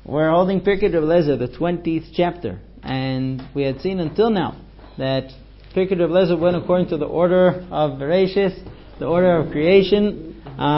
We're holding Pirkei Reb Eliezer, the 20th chapter, and we had seen until now that Pirkei Reb Eliezer went according to the order of Bereshis, the order of creation.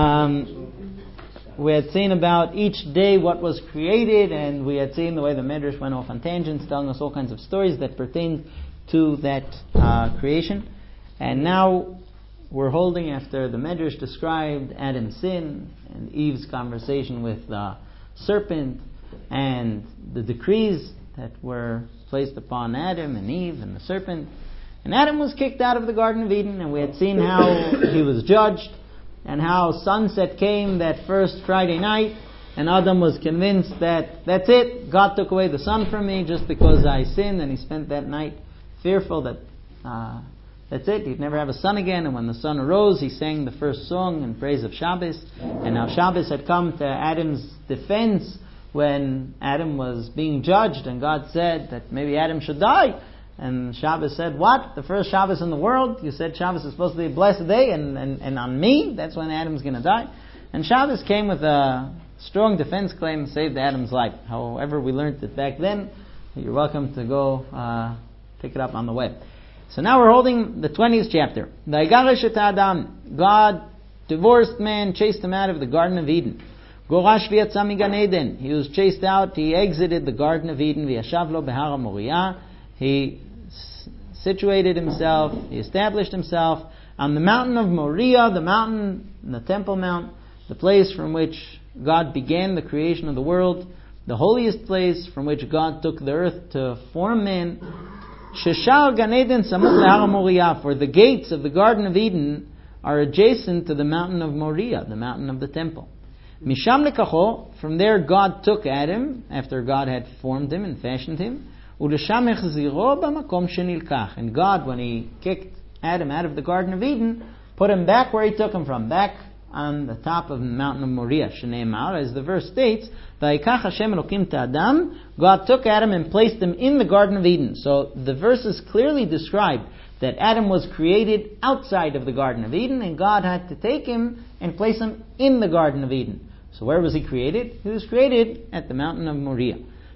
We had seen about each day what was created, and we had seen the way the Medrash went off on tangents, telling us all kinds of stories that pertained to that creation. And now we're holding after the Medrash described Adam's sin and Eve's conversation with the serpent and the decrees that were placed upon Adam and Eve and the serpent. And Adam was kicked out of the Garden of Eden, and we had seen how he was judged and how sunset came that first Friday night, and Adam was convinced that that's it, God took away the sun from me just because I sinned, and he spent that night fearful that that's it, he'd never have a son again. And when the sun arose, he sang the first song in praise of Shabbos. And now Shabbos had come to Adam's defense when Adam was being judged, and God said that maybe Adam should die. And Shabbos said, what? The first Shabbos in the world? You said Shabbos is supposed to be a blessed day, and on me, that's when Adam's going to die. And Shabbos came with a strong defense claim, saved Adam's life. However, we learned it back then. You're welcome to go pick it up on the web. So now we're holding the 20th chapter. Vaygaresh et Adam. God divorced man, chased him out of the Garden of Eden. Gorash v'yatza migan Eden. He was chased out. He exited the Garden of Eden. V'yashav lo behar Moriah. He situated himself. He established himself on the mountain of Moriah, the mountain, the Temple Mount, the place from which God began the creation of the world, the holiest place from which God took the earth to form man. Sheshar Gan Eden Samuch leHar Moriah, for the gates of the Garden of Eden are adjacent to the mountain of Moriah, the mountain of the temple. Misham lekacho, from there God took Adam after God had formed him and fashioned him. Ulesham echziro b'makom shenilkach, and God, when He kicked Adam out of the Garden of Eden, put him back where He took him from, back on the top of the mountain of Moriah. Shneimar, as the verse states, Vayikach Hashem Elokim ta'adam, God took Adam and placed him in the Garden of Eden. So the verses clearly describe that Adam was created outside of the Garden of Eden, and God had to take him and place him in the Garden of Eden. So where was he created? He was created at the mountain of Moriah.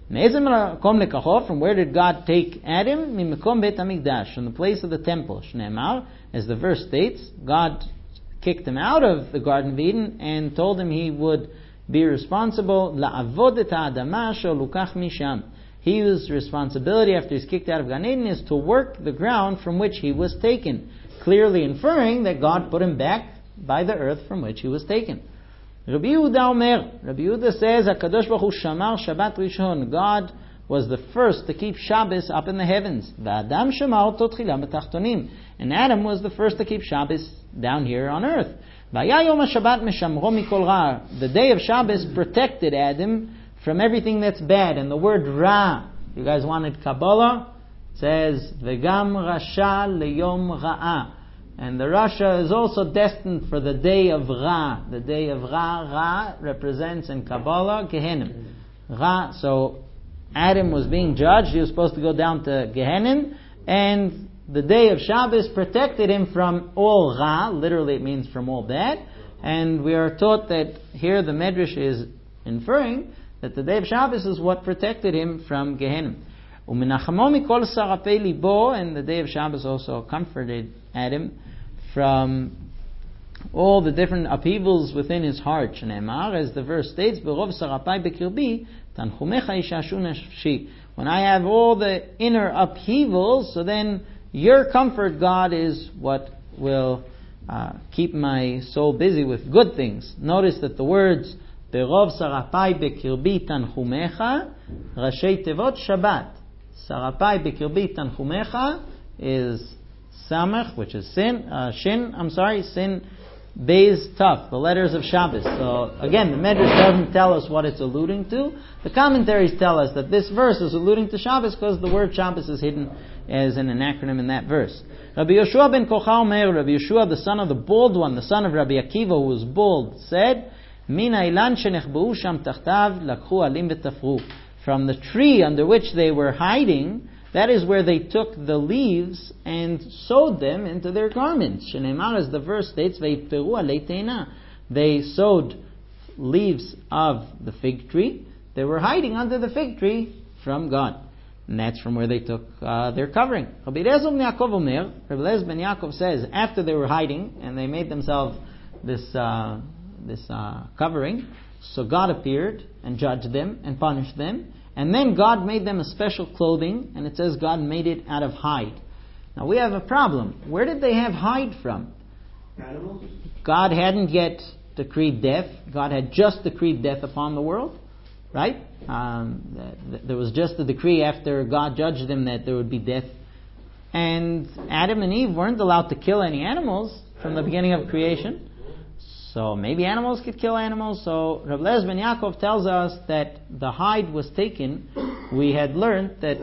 From where did God take Adam? Mimekom Bet HaMikdash, from the place of the temple. Shneimar, as the verse states, God kicked him out of the Garden of Eden and told him he would be responsible. La'avod et ha'adama asher lukach misham. His responsibility after he's kicked out of Gan Eden is to work the ground from which he was taken, clearly inferring that God put him back by the earth from which he was taken. Rabbi Yehuda Omer, Rabbi Yehuda says, HaKadosh Baruch Hu shamar Shabbat Rishon. God was the first to keep Shabbos up in the heavens. V'Adam shamar oto tchila b'tachtonim. And Adam was the first to keep Shabbos down here on earth. V'aya yom HaShabbat meshamro mikol ra. The day of Shabbos protected Adam from everything that's bad. And the word ra, you guys wanted Kabbalah? It says, V'gam rasha leyom ra'a. And the Rasha is also destined for the day of Ra. The day of Ra. Ra represents in Kabbalah Gehenim. Ra. So Adam was being judged. He was supposed to go down to Gehenim. And the day of Shabbos protected him from all Ra. Literally it means from all bad. And we are taught that here the Medrash is inferring that the day of Shabbos is what protected him from Gehenim. Umenachamo mikol sarapei libo, and the day of Shabbos also comforted Adam from all the different upheavals within his heart. Shneimar, as the verse states, Berov sarapai bekirbi tanchumecha yishashu nafshi. When I have all the inner upheavals, so then your comfort, God, is what will keep my soul busy with good things. Notice that the words Berov sarapai bekirbi tanchumecha, Rashei Tevot Shabbat. Sarapai bekirbi tanchumecha is Samach, which is sin, sin, Beis, Taf, the letters of Shabbos. So again, the Medrash doesn't tell us what it's alluding to. The commentaries tell us that this verse is alluding to Shabbos because the word Shabbos is hidden as an acronym in that verse. Rabbi Yeshua ben Kocha Omer, Rabbi Yeshua, the son of the bald one, the son of Rabbi Akiva, who was bald, said, Min hailan shenechbeu sham tachtav lakhu alim v'tafru. From the tree under which they were hiding, that is where they took the leaves and sewed them into their garments. Shneimar, as the verse states, Vayitperu alei teina. They sewed leaves of the fig tree They were hiding under the fig tree from God. And that's from where they took their covering. Rabbi Eliezer ben Yaakov says, after they were hiding and they made themselves this covering, so God appeared and judged them and punished them. And then God made them a special clothing, and it says God made it out of hide. Now we have a problem. Where did they have hide from? Animals? God hadn't yet decreed death. God had just decreed death upon the world, right? There was just a decree after God judged them that there would be death. And Adam and Eve weren't allowed to kill any animals from the beginning of creation. So maybe animals could kill animals. So Rav Eliezer ben Yaakov tells us that the hide was taken. We had learned that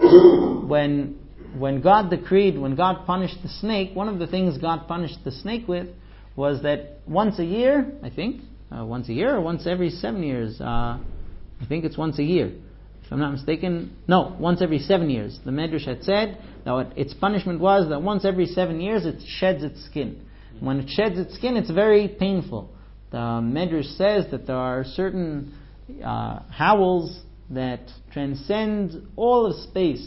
when God decreed, when God punished the snake, one of the things God punished the snake with was that once a year, I think, once a year or once every 7 years, I think it's once a year, if I'm not mistaken. No, once every 7 years. The Medrash had said that its punishment was that once every 7 years it sheds its skin. When it sheds its skin, it's very painful. The Medrash says that there are certain howls that transcend all of space.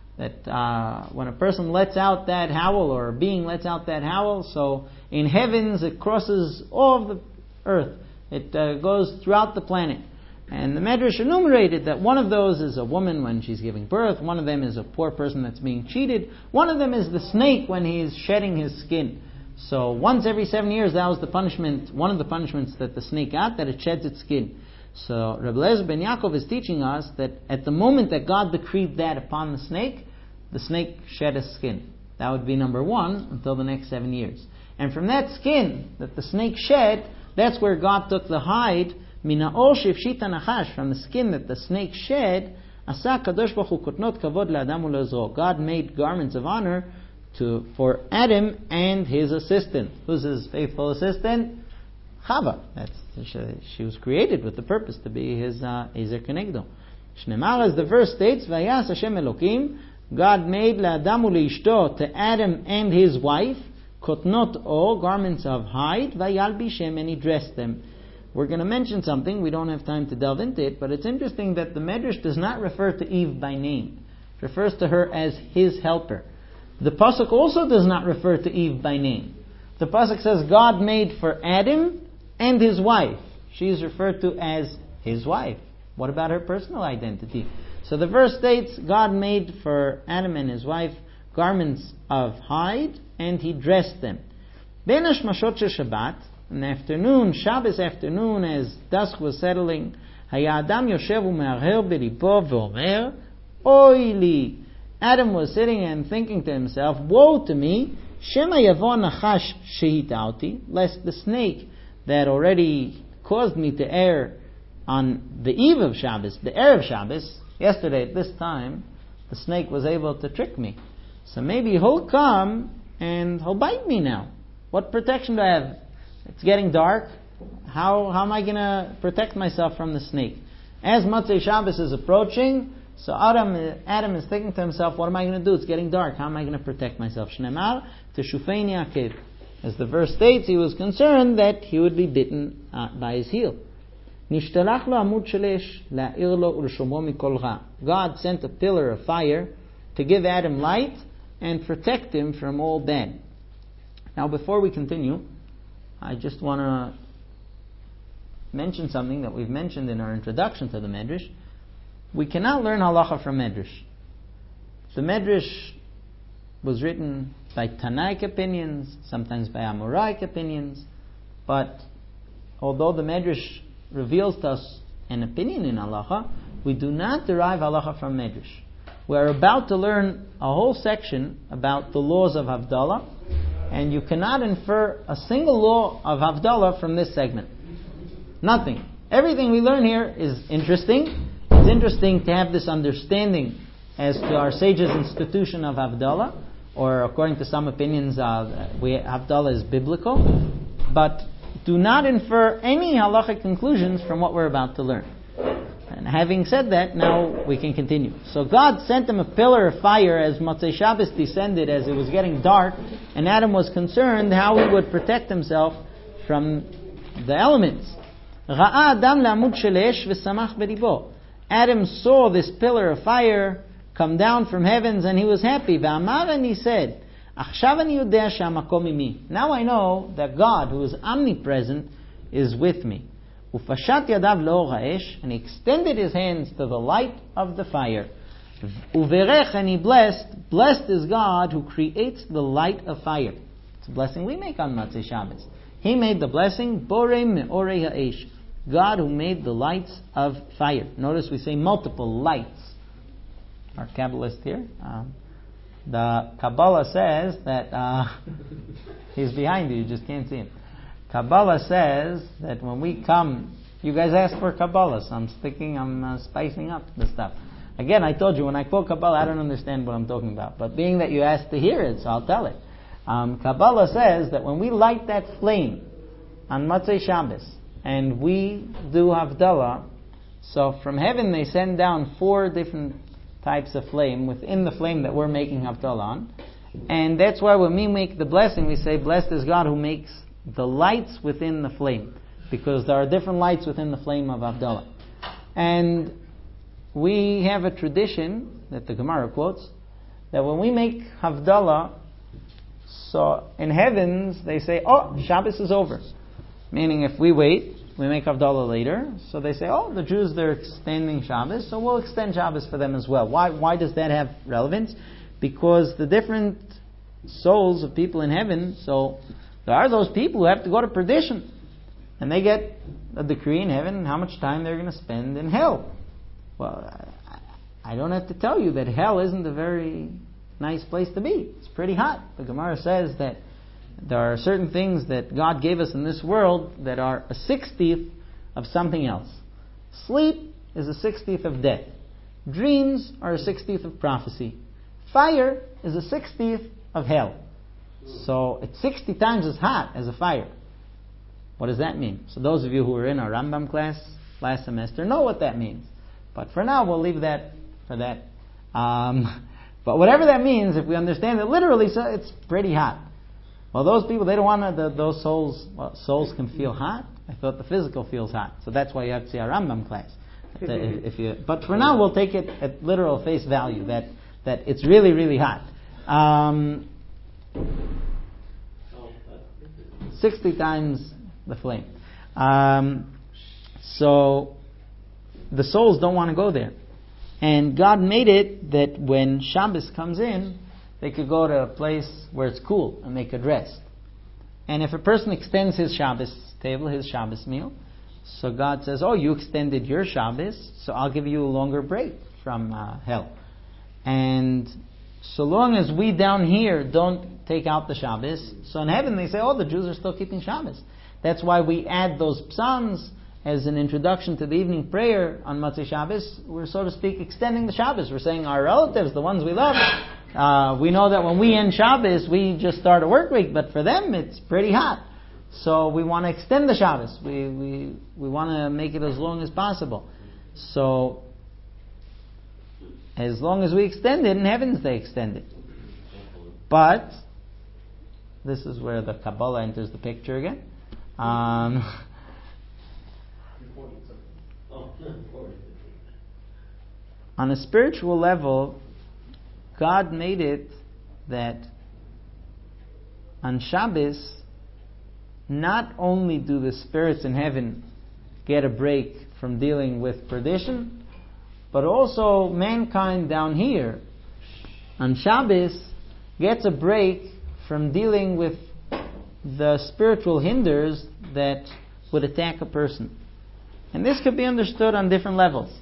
That when a person lets out that howl, or a being lets out that howl, so in heavens it crosses all of the earth. It goes throughout the planet. And the Medrash enumerated that one of those is a woman when she's giving birth, one of them is a poor person that's being cheated, one of them is the snake when he's shedding his skin. So once every 7 years, that was the punishment, one of the punishments that the snake got, that it sheds its skin. So Rabbi Eliezer ben Yaakov is teaching us that at the moment that God decreed that upon the snake shed his skin. That would be number one until the next 7 years. And from that skin that the snake shed, that's where God took the hide, mina'or shefshita nachash, from the skin that the snake shed, asa kadosh baruch hu kotnot kavod le'adam u'le'ezro. God made garments of honor for Adam and his assistant. Who's his faithful assistant? Chava. She was created with the purpose to be his Ezer Kenegdo. Shnemar, as the verse states, Vayas Hashem Elokim, God made le'adam u'le'ishto, to Adam and his wife, kotnot or, garments of hide, vayalbishem, and he dressed them. We're going to mention something, we don't have time to delve into it, but it's interesting that the Medrash does not refer to Eve by name. It refers to her as his helper. The Pasuk also does not refer to Eve by name. The Pasuk says God made for Adam and his wife. She is referred to as his wife. What about her personal identity? So the verse states God made for Adam and his wife garments of hide, and he dressed them. Ben Hashmashot shel Shabbat, in the afternoon, Shabbos afternoon, as dusk was settling, Haya Adam yoshev u'meharher belibo ve'omer, Oy li. Adam was sitting and thinking to himself, woe to me, Shema yavo nachash shehitauti, lest the snake that already caused me to err on the eve of Shabbos, the Erev Shabbos, yesterday at this time, the snake was able to trick me. So maybe he'll come and he'll bite me now. What protection do I have? It's getting dark. How am I going to protect myself from the snake? As Motzei Shabbos is approaching, so Adam is thinking to himself, what am I going to do? It's getting dark. How am I going to protect myself? Shnemar teshufeini akev. As the verse states, he was concerned that he would be bitten by his heel. Nishtalach lo amud shelesh la'ir lo ulshomro mikol ra. God sent a pillar of fire to give Adam light and protect him from all bad. Now, before we continue, I just want to mention something that we've mentioned in our introduction to the Medrash. We cannot learn halacha from Medrash. The Medrash was written by Tanaic opinions, sometimes by Amoraic opinions, but although the Medrash reveals to us an opinion in halacha, we do not derive halacha from Medrash. We're about to learn a whole section about the laws of Havdalah, and you cannot infer a single law of Havdalah from this segment. Nothing. Everything we learn here is interesting. It's interesting to have this understanding as to our sages' institution of Havdalah, or according to some opinions, Havdalah is biblical, but do not infer any halachic conclusions from what we're about to learn. And having said that, now we can continue. So God sent him a pillar of fire as Motzei Shabbos descended, as it was getting dark, and Adam was concerned how he would protect himself from the elements. Ra'a Adam la'amud shelesh v'samach belibo. Adam saw this pillar of fire come down from heavens, and he was happy. V'amar, and he said, Achshav ani yodea she'hamakom imi. Now I know that God, who is omnipresent, is with me. Ufashat yadav le'or ha'esh, and he extended his hands to the light of the fire. Uverech, and he blessed. Blessed is God who creates the light of fire. It's a blessing we make on Motzei Shabbos. He made the blessing, Borei me'orei ha'esh. God who made the lights of fire. Notice we say multiple lights. Our Kabbalist here. The Kabbalah says that he's behind you just can't see him. Kabbalah says that when we come, you guys asked for Kabbalah, so I'm spicing up the stuff. Again, I told you, when I quote Kabbalah, I don't understand what I'm talking about. But being that you asked to hear it, so I'll tell it. Kabbalah says that when we light that flame on Motzei Shabbos, and we do Havdalah, so from heaven they send down 4 different types of flame within the flame that we're making Havdalah on. And that's why when we make the blessing, we say, blessed is God who makes the lights within the flame. Because there are different lights within the flame of Havdalah. And we have a tradition that the Gemara quotes, that when we make Havdalah, so in heavens they say, oh, Shabbos is over. Meaning if we wait, we make Havdalah later, so they say, oh, the Jews, they're extending Shabbos, so we'll extend Shabbos for them as well. Why does that have relevance? Because the different souls of people in heaven, so there are those people who have to go to perdition, and they get a decree in heaven how much time they're going to spend in hell. Well, I don't have to tell you that hell isn't a very nice place to be. It's pretty hot. The Gemara says that there are certain things that God gave us in this world that are a 60th of something else. Sleep is a 60th of death. Dreams are a 60th of prophecy. Fire is a 60th of hell. So it's 60 times as hot as a fire. What does that mean? So those of you who were in our Rambam class last semester know what that means. But for now, we'll leave that for that. But whatever that means, if we understand it literally, so it's pretty hot. Well, those people, they don't want those souls. Well, souls can feel hot. I thought the physical feels hot. So that's why you have to see our Rambam class. But for now, we'll take it at literal face value that it's really, really hot. 60 times the flame. So the souls don't want to go there. And God made it that when Shabbos comes in, they could go to a place where it's cool and they could rest. And if a person extends his Shabbos table, his Shabbos meal, so God says, oh, you extended your Shabbos, so I'll give you a longer break from hell. And so long as we down here don't take out the Shabbos, so in heaven they say, oh, the Jews are still keeping Shabbos. That's why we add those psalms as an introduction to the evening prayer on Motzei Shabbos. We're, so to speak, extending the Shabbos. We're saying our relatives, the ones we love, we know that when we end Shabbos, we just start a work week, but for them it's pretty hot. So we want to extend the Shabbos. We want to make it as long as possible. So as long as we extend it, in heavens they extend it. But this is where the Kabbalah enters the picture again. On a spiritual level, God made it that on Shabbos, not only do the spirits in heaven get a break from dealing with perdition, but also mankind down here on Shabbos gets a break from dealing with the spiritual hinders that would attack a person. And this could be understood on different levels.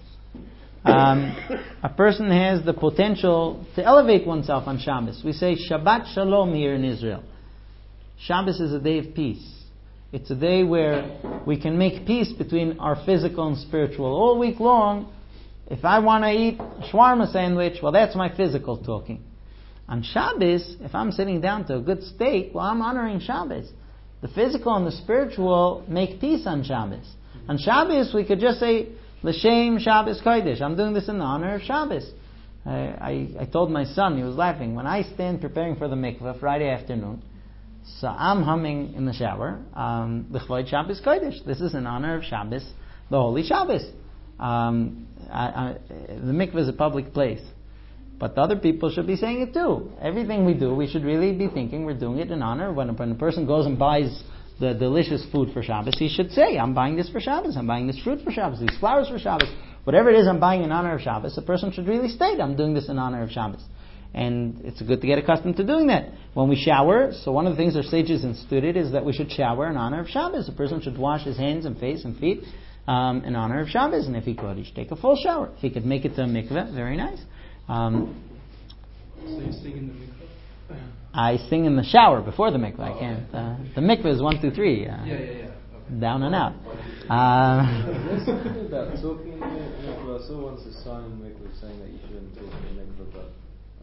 A person has the potential to elevate oneself on Shabbos. We say Shabbat Shalom here in Israel. Shabbos is a day of peace. It's a day where we can make peace between our physical and spiritual. All week long, if I want to eat a shawarma sandwich, well, that's my physical talking. On Shabbos, if I'm sitting down to a good steak, well, I'm honoring Shabbos. The physical and the spiritual make peace on Shabbos. On Shabbos, we could just say, L'shem Shabbos Kodesh. I'm doing this in the honor of Shabbos. I told my son, he was laughing, when I stand preparing for the mikveh Friday afternoon, so I'm humming in the shower, L'chvod Shabbos Kodesh. This is in honor of Shabbos, the Holy Shabbos. The mikveh is a public place. But the other people should be saying it too. Everything we do, we should really be thinking we're doing it in honor. When a person goes and buys the delicious food for Shabbos, he should say, I'm buying this for Shabbos, I'm buying this fruit for Shabbos, these flowers for Shabbos. Whatever it is I'm buying in honor of Shabbos, a person should really state, I'm doing this in honor of Shabbos. And it's good to get accustomed to doing that. When we shower, so one of the things our sages instituted is that we should shower in honor of Shabbos. A person should wash his hands and face and feet in honor of Shabbos. And if he could, he should take a full shower. If he could make it to a mikveh, very nice. So you sing in the mikveh? I sing in the shower before the mikveh. I can't. The mikveh is 1, 2, 3. Okay. Down and out. There's something about talking in the mikveh. I saw once a sign in the mikveh saying that you shouldn't talk in the mikveh, but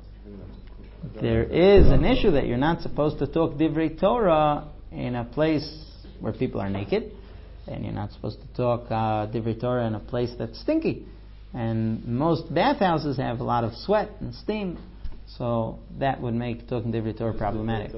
there is an issue that you're not supposed to talk divrei Torah in a place where people are naked, and you're not supposed to talk divrei Torah in a place that's stinky. And most bathhouses have a lot of sweat and steam, so that would make talking divrei Torah problematic.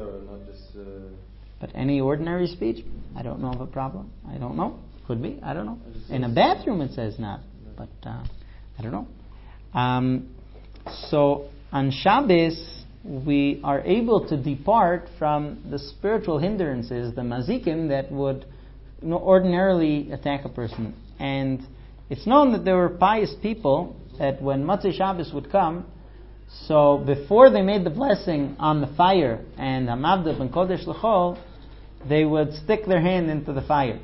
But any ordinary speech, I don't know of a problem. I don't know. Could be. I don't know. In a bathroom it says not, but I don't know. So on Shabbos, we are able to depart from the spiritual hindrances, the mazikim, that would ordinarily attack a person. And it's known that there were pious people that when Motzei Shabbos would come, so before they made the blessing on the fire and Hamavda ben Kodesh L'chol, they would stick their hand into the fire.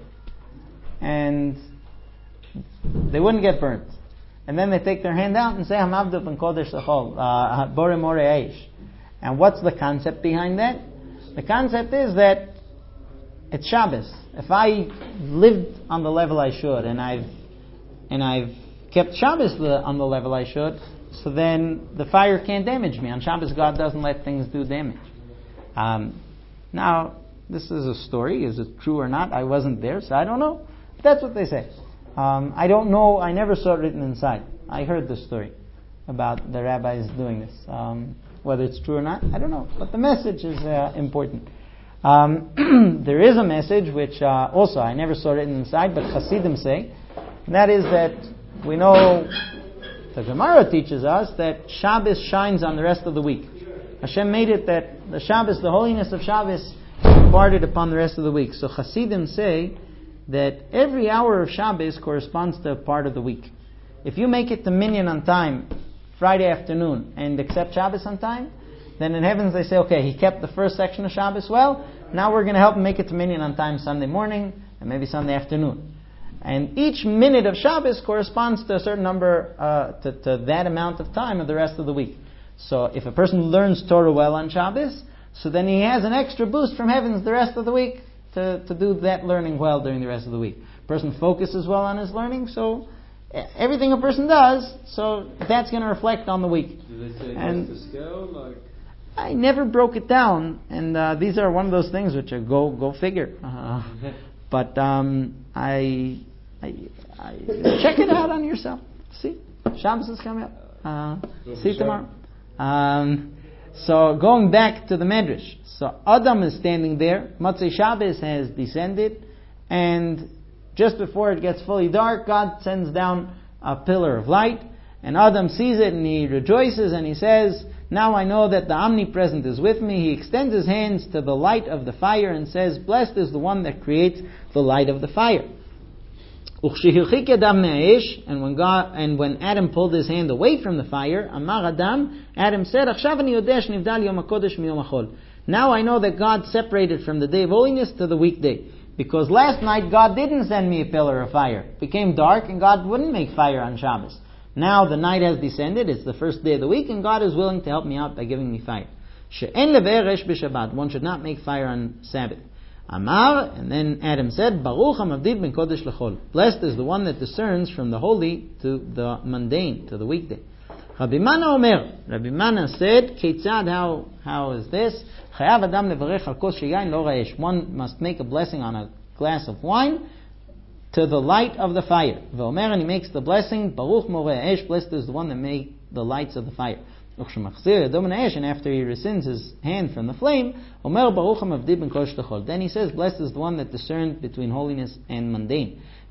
And they wouldn't get burnt. And then they take their hand out and say Hamavda ben Kodesh L'chol, Bore More Eish. And what's the concept behind that? The concept is that it's Shabbos. If I lived on the level I should, and I've kept Shabbos on the level I should, so then the fire can't damage me. On Shabbos, God doesn't let things do damage. Now, this is a story. Is it true or not? I wasn't there, so I don't know. But that's what they say. I don't know. I never saw it written inside. I heard the story about the rabbis doing this. Whether it's true or not, I don't know. But the message is important. There is a message which also I never saw written inside, but Hasidim say, and that is that we know the Gemara teaches us that Shabbos shines on the rest of the week. Hashem made it that the Shabbos, the holiness of Shabbos, imparted upon the rest of the week. So Hasidim say that every hour of Shabbos corresponds to a part of the week. If you make it to Minyan on time, Friday afternoon, and accept Shabbos on time, then in heavens they say, okay, he kept the first section of Shabbos well, now we're going to help him make it to Minyan on time Sunday morning, and maybe Sunday afternoon. And each minute of Shabbos corresponds to a certain number, to that amount of time of the rest of the week. So if a person learns Torah well on Shabbos, so then he has an extra boost from heavens the rest of the week to do that learning well during the rest of the week. A person focuses well on his learning, so everything a person does, so that's going to reflect on the week. Do they say and the scale? Like I never broke it down, and these are one of those things which are go figure. But I check it out on yourself. See, Shabbos is coming up. See you tomorrow. So going back to the Medrash, so Adam is standing there. Motzei Shabbos has descended, and just before it gets fully dark, God sends down a pillar of light, and Adam sees it and he rejoices and he says, now I know that the omnipresent is with me. He extends his hands to the light of the fire and says, blessed is the one that creates the light of the fire. And when Adam pulled his hand away from the fire, Adam said, now I know that God separated from the day of holiness to the weekday. Because last night God didn't send me a pillar of fire. It became dark and God wouldn't make fire on Shabbos. Now the night has descended, it's the first day of the week, and God is willing to help me out by giving me fire. One should not make fire on Sabbath. Amar, and then Adam said, Baruch HaMavdid ben Kodesh L'chol. Blessed is the one that discerns from the holy to the mundane, to the weekday. Rabbi Mana said, Keitzad, how is this? Chayav Adam levarech al kos sheyain lo ra'esh. One must make a blessing on a glass of wine to the light of the fire. V'omer, and he makes the blessing, Baruch moreh esh, blessed is the one that made the lights of the fire. And after he rescinds his hand from the flame, Omer Baruch HaMavdid ben Kodesh L'chol. Then he says, blessed is the one that discerned between holiness and mundane.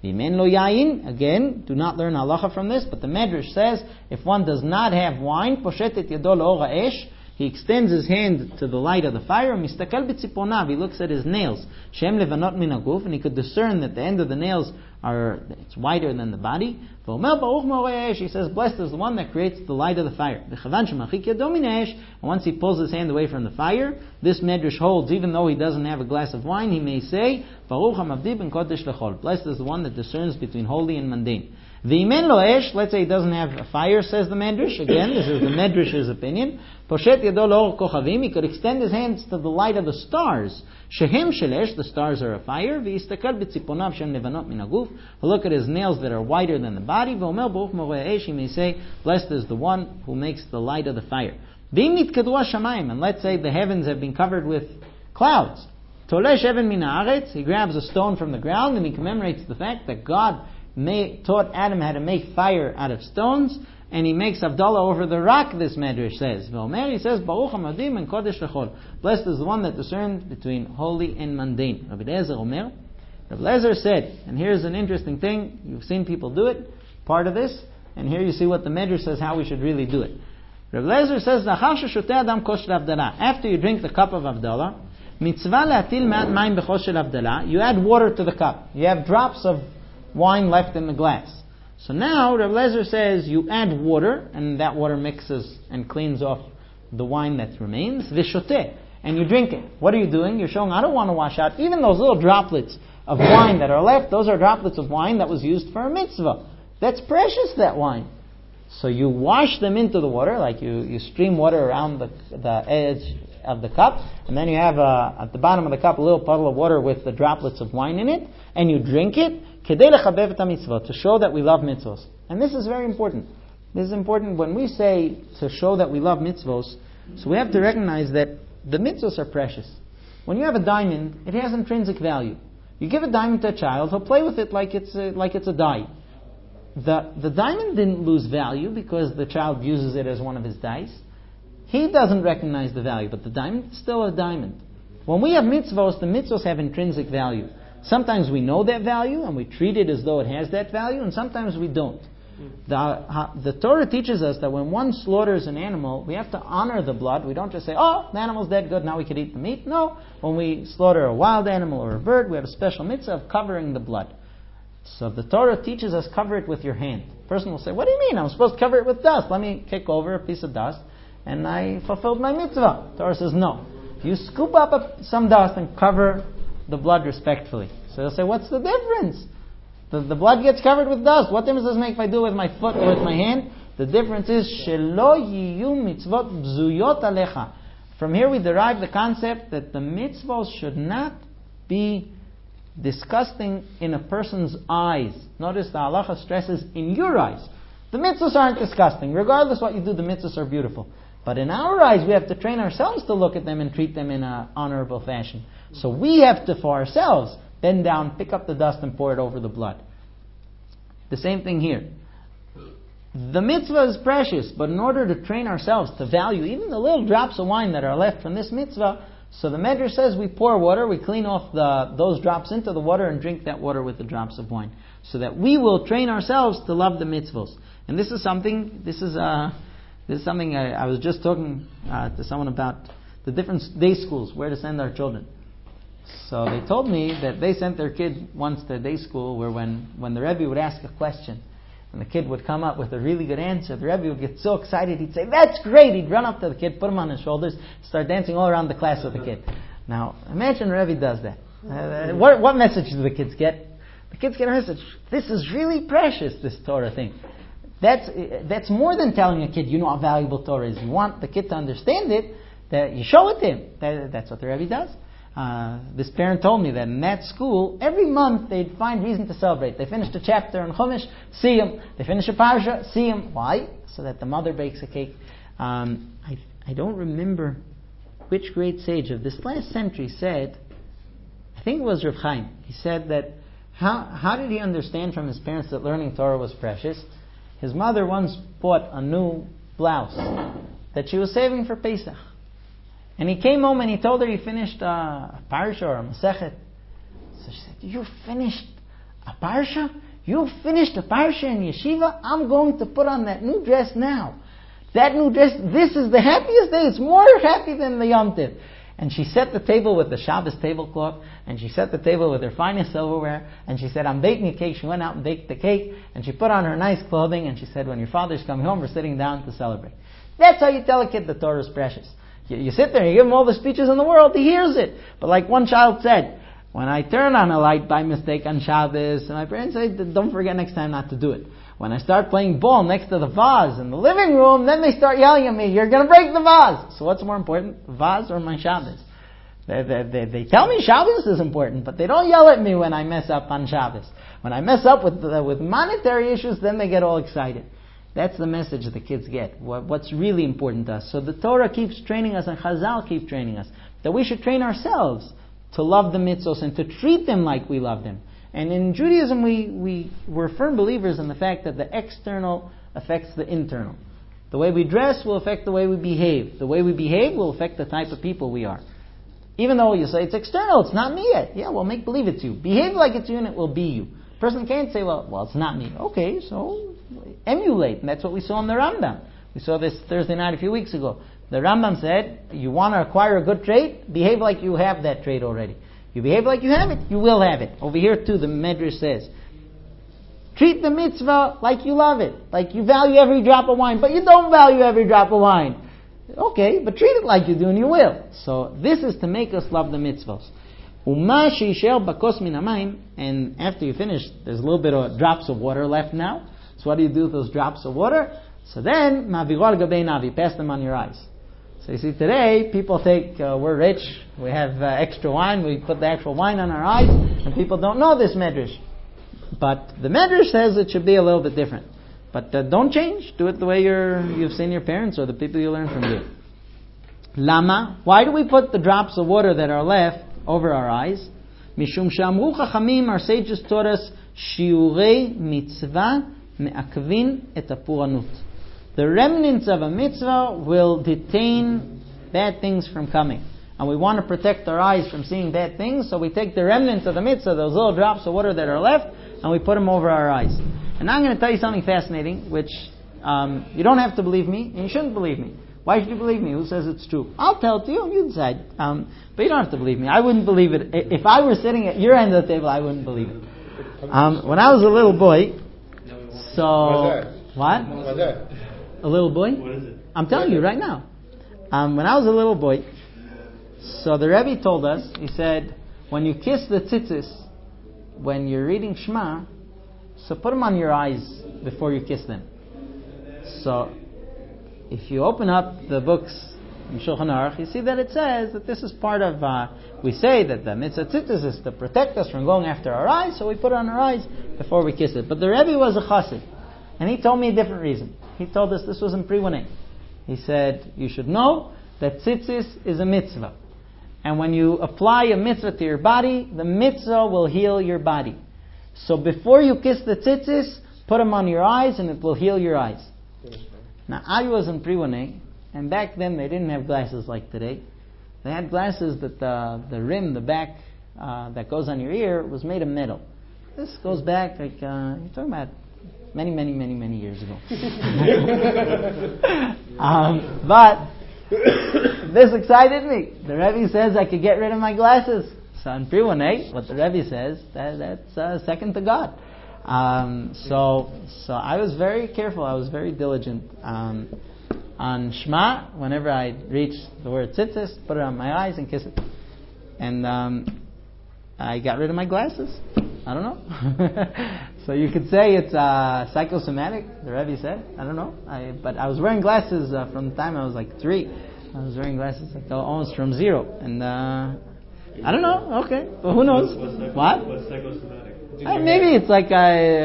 V'men lo yayin, again, do not learn halacha from this, but the Medrash says, if one does not have wine, poshet et yado le'or ha'esh, he extends his hand to the light of the fire, mistakal b'tziponav, he looks at his nails, shem levanot min haguf, and he could discern that the end of the nails it's wider than the body. V'omer baruch moreh esh, he says, blessed is the one that creates the light of the fire. V'chavan shemachik yado min ha'esh, and once he pulls his hand away from the fire, this Medrash holds, even though he doesn't have a glass of wine, he may say, baruch hamavdi ben kodesh lechol, blessed is the one that discerns between holy and mundane. V'imen lo esh, let's say he doesn't have a fire, says the Medrash. Again, this is the Medrash's opinion. Poshet yado le'or kochavim, he could extend his hands to the light of the stars. Shehem shelesh, the stars are a fire. V'istakal b'tziponav shem levanot min haguf, he'll look at his nails that are wider than the body. V'omer baruch moreh esh, he may say, blessed is the one who makes the light of the fire. V'im nitkadu hashamayim, and let's say the heavens have been covered with clouds. Tolesh even min haaretz, he grabs a stone from the ground and he commemorates the fact that God taught Adam how to make fire out of stones, and he makes Havdalah over the rock, this Medrash says. V'omer, he says, Baruch hamadim and kodesh lechol. Blessed is the one that discerns between holy and mundane. Rabbi Eliezer Omer, Rabbi Eliezer said, and here's an interesting thing, you've seen people do it, part of this, and here you see what the Medrash says, how we should really do it. Rabbi Eliezer says, after you drink the cup of Havdalah, mitzvah le'atil ma'at mayim b'chos shel Havdalah, you add water to the cup. You have drops of wine left in the glass. So now Rabbi Eliezer says you add water, and that water mixes and cleans off the wine that remains, v'shoteh, and you drink it. What are you doing? You're showing, I don't want to wash out even those little droplets of wine that are left. Those are droplets of wine that was used for a mitzvah. That's precious, that wine. So you wash them into the water, like you stream water around the edge of the cup, and then you have at the bottom of the cup a little puddle of water with the droplets of wine in it, and you drink it, to show that we love mitzvos. And this is very important. This is important when we say to show that we love mitzvos, so we have to recognize that the mitzvos are precious. When you have a diamond, it has intrinsic value. You give a diamond to a child, he'll play with it like it's a die. The diamond didn't lose value because the child uses it as one of his dice. He doesn't recognize the value, but the diamond is still a diamond. When we have mitzvos, the mitzvos have intrinsic value. Sometimes we know that value and we treat it as though it has that value, and sometimes we don't. The Torah teaches us that when one slaughters an animal, we have to honor the blood. We don't just say, oh, the animal's dead, good, now we can eat the meat. No, when we slaughter a wild animal or a bird, we have a special mitzvah of covering the blood. So the Torah teaches us, cover it with your hand. A person will say, what do you mean? I'm supposed to cover it with dust. Let me kick over a piece of dust and I fulfilled my mitzvah. The Torah says, no. You scoop up some dust and cover the blood respectfully. So they'll say, what's the difference? The blood gets covered with dust. What difference does it make if I do it with my foot or with my hand? The difference is, shelo yiyu mitzvot bzuyot alecha. From here we derive the concept that the mitzvot should not be disgusting in a person's eyes. Notice the halacha stresses in your eyes. The mitzvahs aren't disgusting. Regardless what you do, the mitzvahs are beautiful. But in our eyes, we have to train ourselves to look at them and treat them in an honorable fashion. So we have to, for ourselves, bend down, pick up the dust and pour it over the blood. The same thing here. The mitzvah is precious, but in order to train ourselves to value even the little drops of wine that are left from this mitzvah, so the Medrash says we pour water, we clean off those drops into the water and drink that water with the drops of wine, so that we will train ourselves to love the mitzvahs. And this is something I was just talking to someone about the different day schools, where to send our children. So they told me that they sent their kid once to a day school where when the Rebbe would ask a question and the kid would come up with a really good answer, the Rebbe would get so excited, he'd say, that's great! He'd run up to the kid, put him on his shoulders, start dancing all around the class with the kid. Now, imagine the Rebbe does that. What message do the kids get? The kids get a message, this is really precious, this Torah thing. That's more than telling a kid, you know how valuable Torah is. You want the kid to understand it, that you show it to him. That's what the Rebbe does. This parent told me that in that school, every month they'd find reason to celebrate. They finished a chapter in Chumash, see him. They finish a parsha, see him. Why? So that the mother bakes a cake. I don't remember which great sage of this last century said, I think it was Rav Chaim. He said that, how did he understand from his parents that learning Torah was precious? His mother once bought a new blouse that she was saving for Pesach. And he came home and he told her he finished a parsha or a masechet. So she said, you finished A parsha? You finished a parsha in yeshiva? I'm going to put on that new dress now. That new dress, this is the happiest day. It's more happy than the Yom Tov. And she set the table with the Shabbos tablecloth, and she set the table with her finest silverware, and she said, I'm baking a cake. She went out and baked the cake, and she put on her nice clothing, and she said, when your father's coming home, we're sitting down to celebrate. That's how you tell a kid the Torah is precious. You sit there and you give him all the speeches in the world, he hears it. But like one child said, when I turn on a light by mistake on Shabbos, and my parents say, don't forget next time not to do it. When I start playing ball next to the vase in the living room, then they start yelling at me, you're going to break the vase. So what's more important, vase or my Shabbos? They tell me Shabbos is important, but they don't yell at me when I mess up on Shabbos. When I mess up with monetary issues, then they get all excited. That's the message the kids get, what's really important to us. So the Torah keeps training us, and Chazal keep training us, that we should train ourselves to love the mitzvos and to treat them like we love them. And in Judaism, we're firm believers in the fact that the external affects the internal. The way we dress will affect the way we behave. The way we behave will affect the type of people we are. Even though you say it's external, it's not me yet. Yeah, well, make believe it's you. Behave like it's you and it will be you. A person can't say, well, it's not me. Okay, so emulate. And that's what we saw in the Rambam. We saw this Thursday night a few weeks ago. The Rambam said, you want to acquire a good trait? Behave like you have that trait already. You behave like you have it, you will have it. Over here too, the Medrash says, treat the mitzvah like you love it. Like you value every drop of wine, but you don't value every drop of wine. Okay, but treat it like you do and you will. So this is to make us love the mitzvahs. Uma sheishel bakos min hamayim, and after you finish, there's a little bit of drops of water left now. So what do you do with those drops of water? So then, ma'aviro al gabei navi, pass them on your eyes. So you see, today, people think we're rich, we have extra wine, we put the actual wine on our eyes, and people don't know this medrash. But the medrash says it should be a little bit different. But don't change, do it the way you've seen your parents or the people you learn from do. Lama, why do we put the drops of water that are left over our eyes? Mishum shamru chachamim, our sages taught us, shiurei mitzvah me'akvin et hapuranut. The remnants of a mitzvah will detain bad things from coming. And we want to protect our eyes from seeing bad things, so we take the remnants of the mitzvah, those little drops of water that are left, and we put them over our eyes. And now I'm going to tell you something fascinating, which you don't have to believe me, and you shouldn't believe me. Why should you believe me? Who says it's true? I'll tell it to you, and you decide. But you don't have to believe me. I wouldn't believe it. If I were sitting at your end of the table, I wouldn't believe it. When I was a little boy, what? What's that? A little boy? What is it? I'm telling you right now. When I was a little boy, so the Rebbe told us, he said, when you kiss the tzitzis, when you're reading Shema, so put them on your eyes before you kiss them. So, if you open up the books in Shulchan Aruch, you see that it says that this is part of, we say that the mitzvah tzitzis is to protect us from going after our eyes, so we put it on our eyes before we kiss it. But the Rebbe was a chassid, and he told me a different reason. He told us this was in Priwane. He said, you should know that tzitzis is a mitzvah. And when you apply a mitzvah to your body, the mitzvah will heal your body. So before you kiss the tzitzis, put them on your eyes and it will heal your eyes. Now, I was in Priwane, and back then they didn't have glasses like today. They had glasses that the rim, the back, that goes on your ear was made of metal. This goes back, like, you're talking about many, many, many, many years ago. But this excited me. The Rebbe says I could get rid of my glasses. So in Priwane, what the Rebbe says, that's second to God. So I was very careful. I was very diligent on Shema. Whenever I reach the word tzitzis, put it on my eyes and kiss it. And I got rid of my glasses. I don't know. So you could say it's psychosomatic, the Rebbe said. I don't know. But I was wearing glasses from the time I was like 3. I was wearing glasses like almost from 0. And I don't know. Okay. But who knows? What? What's psychosomatic? Maybe it's like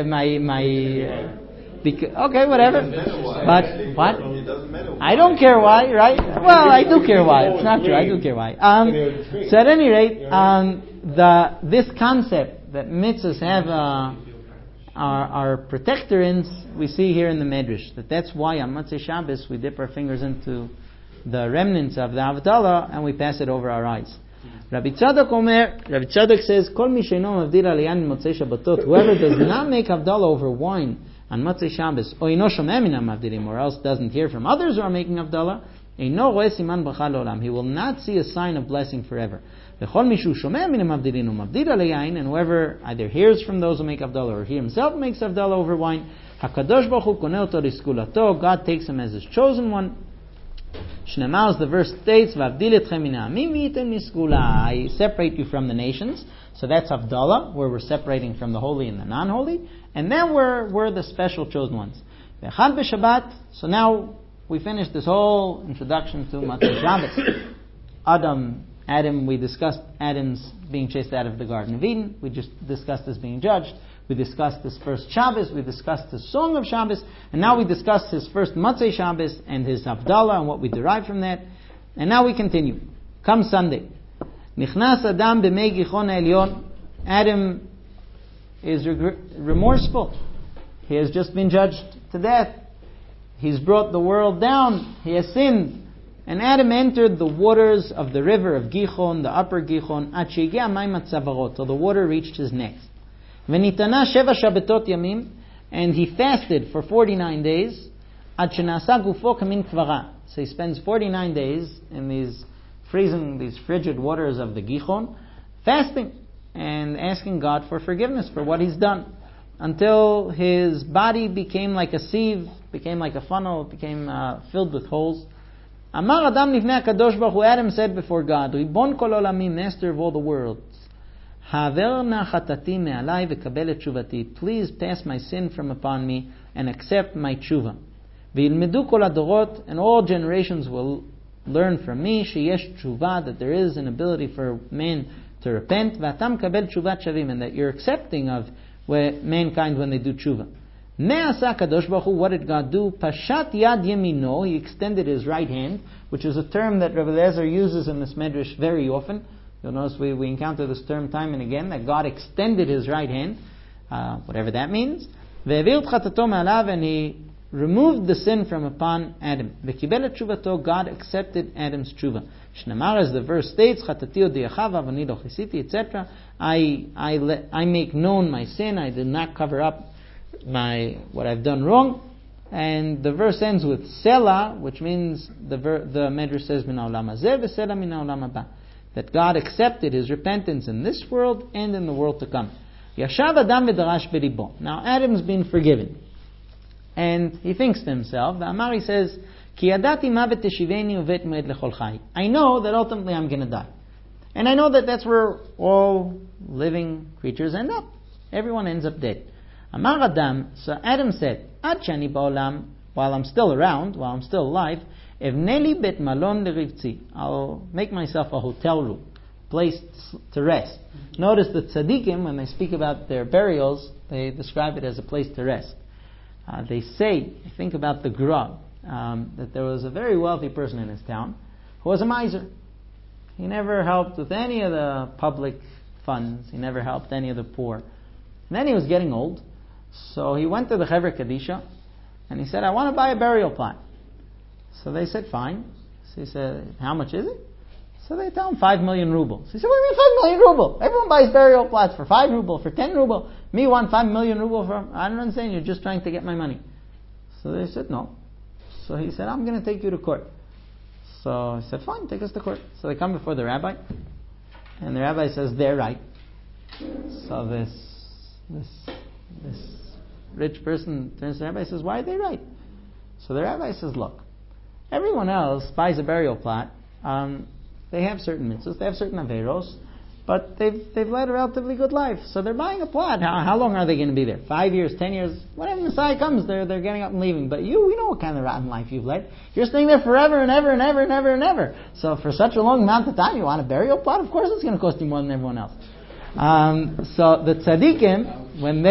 okay, whatever. But what? I don't care why, right? Well, I do care why. It's not true. I do care why. So at any rate, this concept that mitzvahs have are protectorants, we see here in the Medrash. That's why on Motzei Shabbos we dip our fingers into the remnants of the Havdalah and we pass it over our eyes. Rabbi Tzadok says, Kol mi sheino mavdil aliyan motzei Shabbatot, whoever does not make Havdalah over wine on Motzei Shabbos, or ino shomeh min hamavdilim, or else doesn't hear from others who are making Havdalah, eino roeh siman bracha leolam, he will not see a sign of blessing forever. V'chol mishu shomeh min hamavdilin umavdil aliyan, and whoever either hears from those who make Havdalah, or he himself makes Havdalah over wine, HaKadosh Baruch Hu koneh oto liskulato, God takes him as his chosen one. Shneimar, as the verse states, V'avdil etchem min ha'amim v'yitem niskula, I separate you from the nations. So that's Havdalah, where we're separating from the holy and the non-holy. And then we're the special chosen ones. V'echad b'Shabbat, so now we finished this whole introduction to Motzei Shabbos. Adam, we discussed Adam's being chased out of the Garden of Eden. We just discussed his being judged. We discussed his first Shabbos. We discussed his song of Shabbos. And now we discussed his first Motzei Shabbos and his Havdalah and what we derive from that. And now we continue. Come Sunday. Nichnas Adam b'mei Gichon Elyon. Adam is remorseful. He has just been judged to death. He's brought the world down. He has sinned. And Adam entered the waters of the river of Gihon, the upper Gihon, till the water reached his neck. V'nitana sheva Shabbatot yamim, and he fasted for 49 days. Ad shenasa gufo kamin kvara. So he spends 49 days in these frigid waters of the Gihon, fasting and asking God for forgiveness for what he's done, until his body became like a sieve, became like a funnel, became filled with holes. Amar Adam nifnei HaKadosh Baruch Hu, Adam said before God, Ribon kol olamim, master of all the worlds, Haver na chatati me'alai v'kabel et tshuvati, please pass my sin from upon me and accept my tshuva. V'ilmedu kol adorot, and all generations will learn from me, sheyesh tshuva, that there is an ability for man to repent, v'atam kabel tshuvat shavim, and that you're accepting of mankind when they do tshuva. Me'asa Kadosh Baruch Hu, what did God do? Pashat yad yemino, he extended his right hand, which is a term that Rabbi Eliezer uses in this medrash very often. You'll notice we encounter this term time and again, that God extended his right hand, whatever that means. Ve'evil chatato me'alav, and he removed the sin from upon Adam. Ve'kibel et tshuvato, God accepted Adam's tshuva. Shneimar, as the verse states, chatati odiachav avani lo chisiti, etc. I make known my sin, I did not cover up what I've done wrong. And the verse ends with Selah, which means the Medrash says min ha'olam hazeh v'selah min ha'olam haba, that God accepted his repentance in this world and in the world to come. Yashav Adam v'darash b'libo. Now Adam's been forgiven, and he thinks to himself, V'amar, he says, Ki yadati mavet teshiveni uvet moed lechol chai. I know that ultimately I'm going to die, and I know that that's where all living creatures end up. Everyone ends up dead. Amar Adam, so Adam said, Ad shani ba'olam, while I'm still around, while I'm still alive, Evneli bet malon lerivtzi, I'll make myself a hotel room, place to rest. Notice that tzaddikim, when they speak about their burials, they describe it as a place to rest. They say, think about the Gra, that there was a very wealthy person in his town who was a miser. He never helped with any of the public funds. He never helped any of the poor. And then he was getting old, so he went to the Chevra Kadisha and he said, I want to buy a burial plot. So they said, fine. So he said, how much is it? So they tell him 5 million rubles. He said, what do you mean 5 million rubles? Everyone buys burial plots for 5 rubles, for 10 rubles. Me want 5 million rubles for, I don't understand, you're just trying to get my money. So they said, no. So he said, I'm going to take you to court. So he said, fine, take us to court. So they come before the rabbi, and the rabbi says, they're right. So this rich person turns to the rabbi and says, why are they right? So the rabbi says, look, everyone else buys a burial plot. They have certain mitzvahs, they have certain averos, but they've led a relatively good life. So they're buying a plot. How long are they going to be there? 5 years, 10 years? Whenever Messiah comes, they're getting up and leaving. But we know what kind of rotten life you've led. You're staying there forever and ever and ever and ever and ever. So for such a long amount of time, you want a burial plot? Of course it's going to cost you more than everyone else. So the tzaddikim, when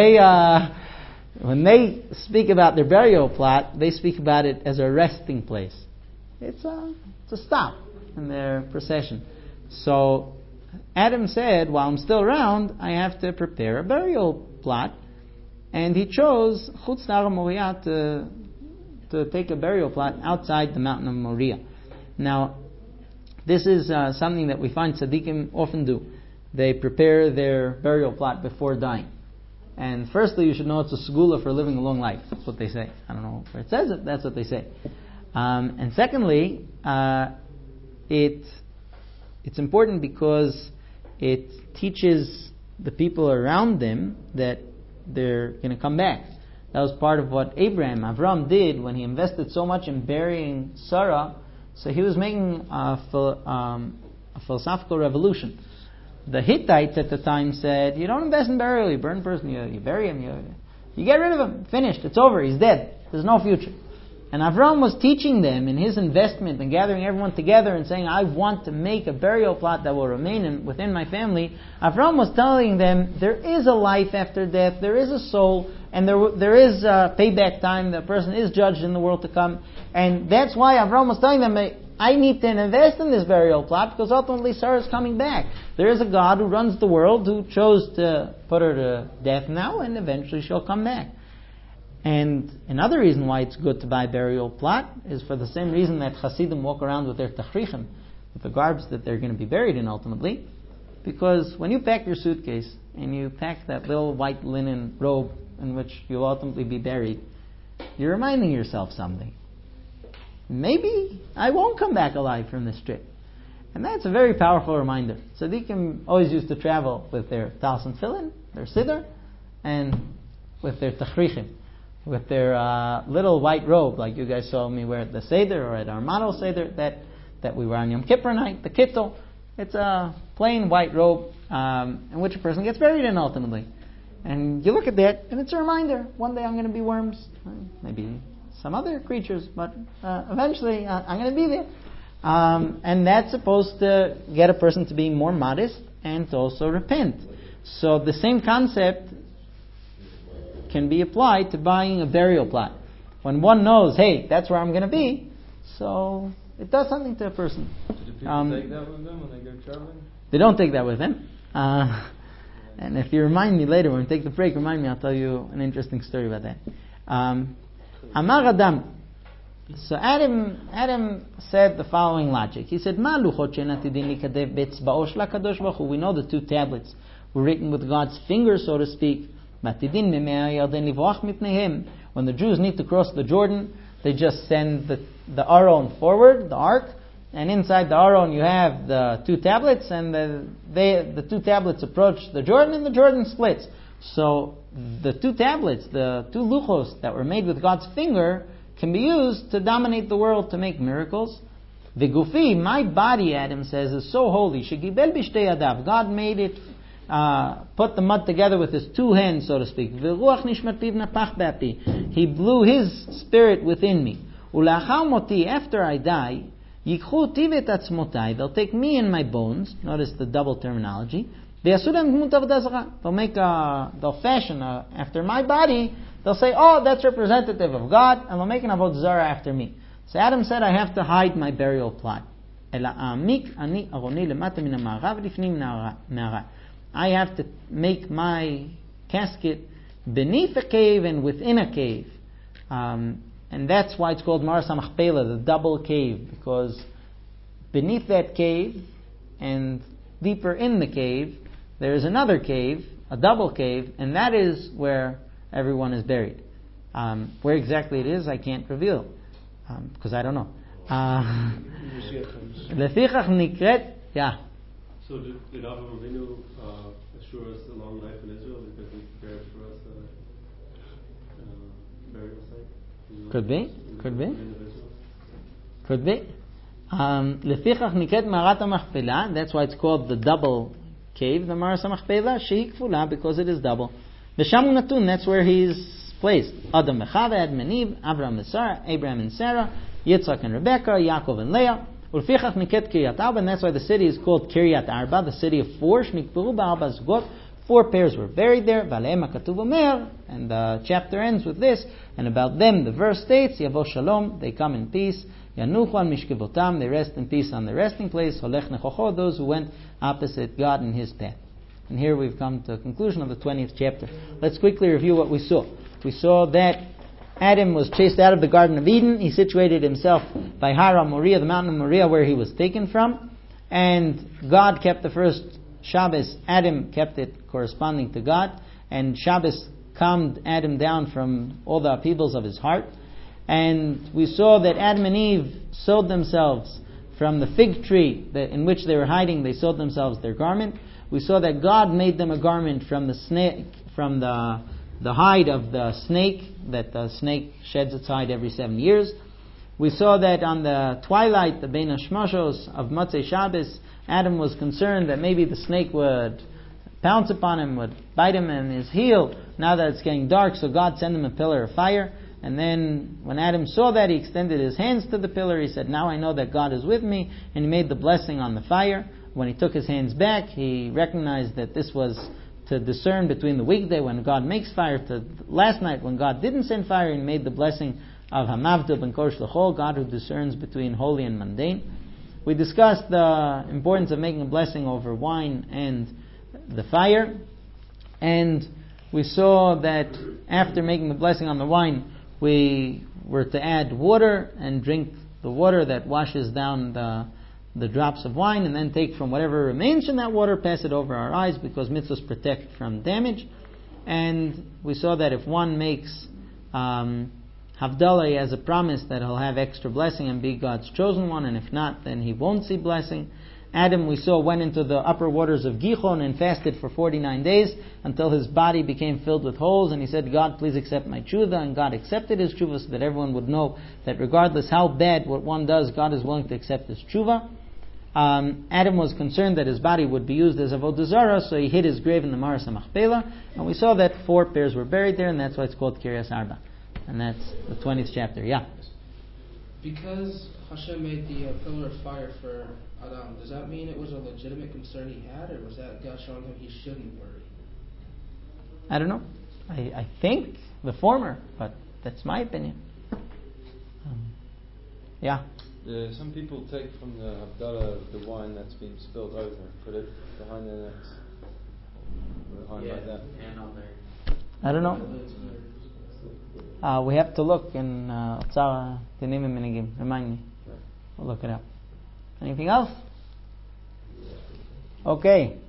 they speak about their burial plot, they speak about it as a resting place. It's a stop in their procession. So Adam said, while I'm still around, I have to prepare a burial plot. And he chose Chutz Nahar Moriah to take a burial plot outside the mountain of Moriah. Now, This is something that we find tzaddikim often do. They prepare their burial plot before dying. And firstly, you should know it's a segula for living a long life. That's what they say. I don't know where it says it, that's what they say. And secondly, it's important because it teaches the people around them that they're going to come back. That was part of what Avram did when he invested so much in burying Sarah. So he was making a philosophical revolution. The Hittites at the time said, you don't invest in burial, you burn a person, you bury him, you get rid of him, finished, it's over, he's dead, there's no future. And Avram was teaching them in his investment and gathering everyone together and saying, I want to make a burial plot that will remain within my family. Avram was telling them, there is a life after death, there is a soul, and there is a payback time, the person is judged in the world to come. And that's why Avram was telling them, I need to invest in this burial plot because ultimately Sarah is coming back. There is a God who runs the world who chose to put her to death now, and eventually she'll come back. And another reason why it's good to buy burial plot is for the same reason that Hasidim walk around with their tachrichim, with the garbs that they're going to be buried in ultimately. Because when you pack your suitcase and you pack that little white linen robe in which you'll ultimately be buried, you're reminding yourself something. Maybe I won't come back alive from this trip. And that's a very powerful reminder. Tzaddikim always used to travel with their Talis and Tefillin, their Siddur, and with their Tachrichim, with their little white robe, like you guys saw me wear at the Seder or at our model Seder that we wear on Yom Kippur night, the Kittel. It's a plain white robe in which a person gets buried in ultimately. And you look at that, and it's a reminder. One day I'm going to be worms, maybe some other creatures, but eventually I'm going to be there. And that's supposed to get a person to be more modest and to also repent. So the same concept can be applied to buying a burial plot. When one knows, hey, that's where I'm going to be, so it does something to a person. Do people take that with them when they go traveling? They don't take that with them. And if you remind me later, when we take the break, remind me, I'll tell you an interesting story about that. Amar Adam. So Adam said the following logic. He said, "Ma luchot shenatidin likadev betzba'o shel HaKadosh Baruch Hu." We know the two tablets were written with God's finger, so to speak. Matidin memei yarden livoach mipneihem. When the Jews need to cross the Jordan, they just send the Aron forward, the ark, and inside the Aron you have the two tablets, and the two tablets approach the Jordan, and the Jordan splits. So the two tablets, the two luchos that were made with God's finger, can be used to dominate the world, to make miracles. The gufi, my body, Adam says, is so holy. Shegibel b'shtei yadav. God made it, put the mud together with his two hands, so to speak. V'ruach nishmat piv napach b'api. He blew his spirit within me. Ulachar moti, after I die, yikchu tivet atzmotai. They'll take me and my bones. Notice the double terminology. They'll make they'll fashion after my body. They'll say, oh, that's representative of God, and they'll make an avodah zarah after me. So Adam said, I have to hide my burial plot. I have to make my casket beneath a cave and within a cave. And that's why it's called Maras HaMachpelah, the double cave, because beneath that cave and deeper in the cave, there is another cave, a double cave, and that is where everyone is buried. Where exactly it is, I can't reveal, because I don't know. Lefichach nikret, yeah. So did Avraham Avinu assure us a long life in Israel because he prepared for us a burial site? Could be. Lefichach nikret Marat HaMachpelah. That's why it's called the double cave, the Maras HaMachpelah, shehi kfula, because it is double. V'shamu natun, that's where he's placed. Adam v'Chava, Adam and Eve, Abraham and Sarah, Abraham and Sarah, Yitzchak and Rebekah, Yaakov and Leah. Ulfichach niket Kiryat Arba, and that's why the city is called Kiryat Arba, the city of four. Shnikburu ba'arba zgot, 4 pairs were buried there. V'aleim ha'katuv omer, and the chapter ends with this. And about them, the verse states, Yavo Shalom, they come in peace. Yanuchu al mishkevotam, they rest in peace on their resting place. Holech nechocho, those who went opposite God in His path. And here we've come to the conclusion of the 20th chapter. Let's quickly review what we saw. We saw that Adam was chased out of the Garden of Eden. He situated himself by Har Moriah, the mountain of Moriah, where he was taken from. and God kept the first Shabbos. Adam kept it corresponding to God, and Shabbos calmed Adam down from all the upheavals of his heart. And we saw that Adam and Eve sewed themselves from the fig tree in which they were hiding. They sewed themselves their garment. We saw that God made them a garment from the snake, from the hide of the snake, that the snake sheds its hide every 7 years. We saw that on the twilight, the Bein Hashmashos of Motzei Shabbos, Adam was concerned that maybe the snake would pounce upon him, would bite him in his heel, now that it's getting dark, so God sent him a pillar of fire. And then when Adam saw that, he extended his hands to the pillar. He said, now I know that God is with me, and he made the blessing on the fire. When he took his hands back, he recognized that this was to discern between the weekday when God makes fire to last night when God didn't send fire, and made the blessing of Hamavdil ben Kosh L'chol, God who discerns between holy and mundane. We discussed the importance of making a blessing over wine and the fire, and we saw that after making the blessing on the wine, we were to add water and drink the water that washes down the drops of wine, and then take from whatever remains in that water, pass it over our eyes, because mitzvahs protect from damage. And we saw that if one makes Havdalah, he has a promise that he'll have extra blessing and be God's chosen one, and if not, then he won't see blessing. Adam, we saw, went into the upper waters of Gichon and fasted for 49 days until his body became filled with holes, and he said, God, please accept my tshuva, and God accepted his tshuva so that everyone would know that regardless how bad what one does, God is willing to accept his tshuva. Adam was concerned that his body would be used as avodah zarah, so he hid his grave in the Maras HaMachpelah, and we saw that 4 pairs were buried there, and that's why it's called Kiryas Arba. And that's the 20th chapter. Yeah? Because Hashem made the pillar of fire for Adam, does that mean it was a legitimate concern he had, or was that God showing him he shouldn't worry? I don't know. I think the former, but that's my opinion. Yeah? Some people take from the Havdalah the wine that's been spilled over, put it behind their necks. Behind like that. I don't know. We have to look in Tzara Dinim Minigim. Remind me. We'll look it up. Anything else? Okay.